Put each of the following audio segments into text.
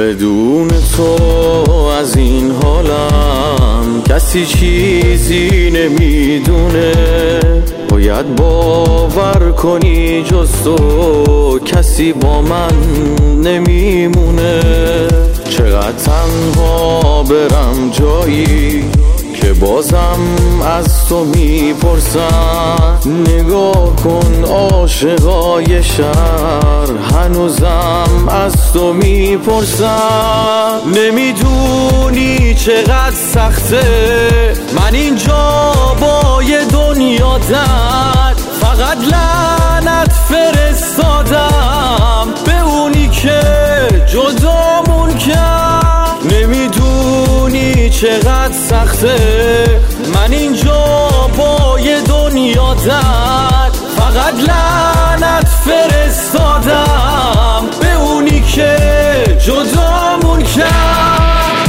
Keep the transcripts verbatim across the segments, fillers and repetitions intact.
بدون تو از این حالم کسی چیزی نمیدونه. باید باور کنی جز تو کسی با من نمیمونه. چقدر تنها برم جایی که بازم از تو میپرسن. نگاه کن عاشقای شهر هنوزم از تو میپرسن. نمیدونی چقدر سخته من اینجا با یه دنیا درد. فقط لعنت فرستادم به اونی که جدامون کرد. نمیدونی چقدر سخته من اینجا با یه دنیا درد. فقط لعنت فرستادم به اونی که جدامون کرد.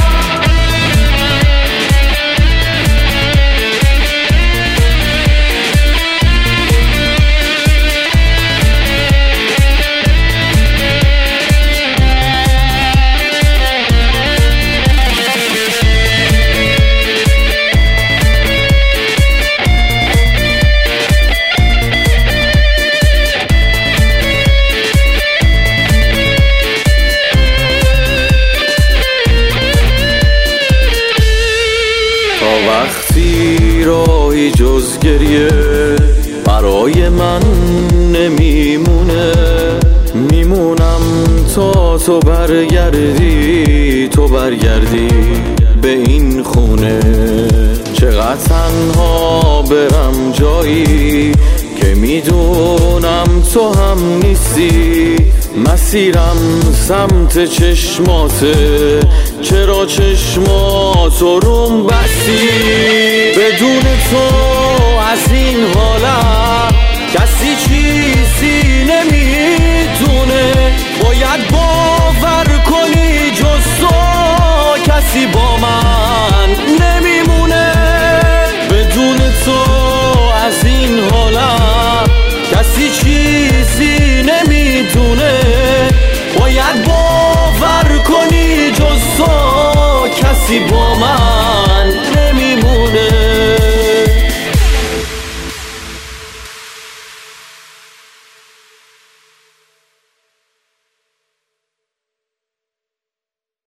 وقتی راهی جز گریه برای من نمیمونه. میمونم تا تو برگردی، تو برگردی به این خونه. چقدر تنها برم جایی که میدونم تو هم نیستی. مسیرم سمت چشماته، چرا چشماتو روم بستی؟ بدون تو از این حالم کسی چیزی نمیدونه. باید باور کنی جز تو کسی با من نمیمونه. بدون تو از این حالم کسی چیزی نمیدونه. باید باور کنی جز تو کسی با من